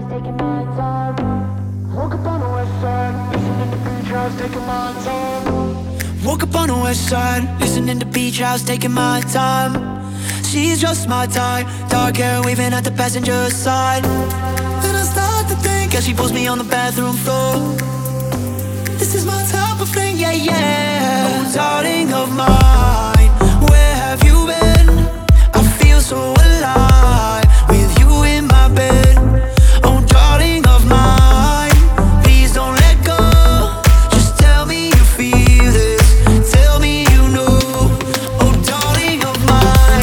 taking my time. Woke up on the west side, listening to beach house, taking my time. Woke up on the west side, listening to beach house, taking my time. She's just my type, dark hair waving at the passenger side. Then I start to think as she pulls me on the bathroom floor. This is my type of thing, yeah, yeah. Oh, darling of mine, where have you been? I feel so alive with you in my bed. Oh, darling of mine, please don't let go. Just tell me you feel this, tell me you know. Oh, darling of mine,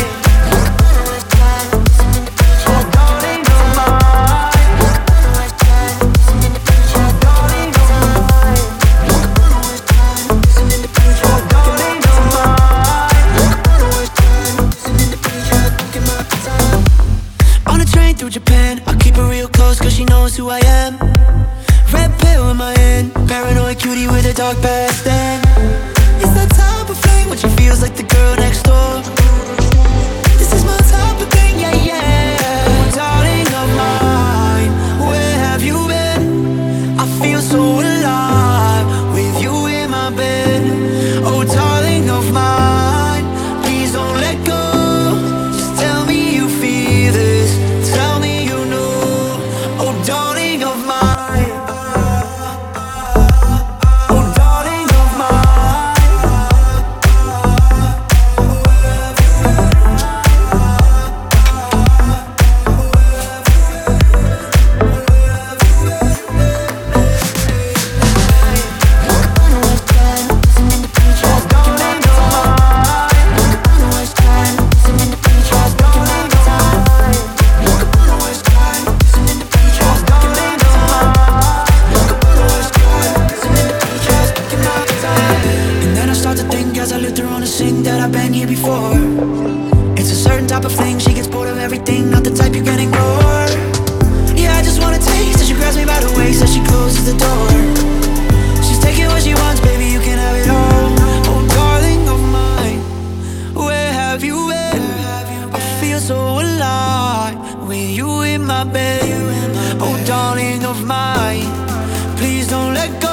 oh, darling of mine, darling of mine, oh, darling of mine. On a train through Japan, I keep her real close cause she knows who I am. Red pill in my hand, paranoid cutie with a dark past then. It's that type of thing when she feels like the girl next door. This is my type of thing, yeah, yeah. Oh, darling of mine, where have you been? I feel so alive with you in my bed. Oh, darling of mine, please don't let go. Just tell me you feel this, tell me you know. Oh, darling of mine, oh, darling of mine. And then I start to think as I lift her on a sink that I've been here before. It's a certain type of thing, she gets bored of everything, not the type you can ignore. Yeah, I just wanna taste, so she grabs me by the waist as she closes the door. She's taking what she wants, baby, you can have it all. Oh, darling of mine, where have you been? I feel so alive with you in my bed. Oh, darling of mine, please don't let go.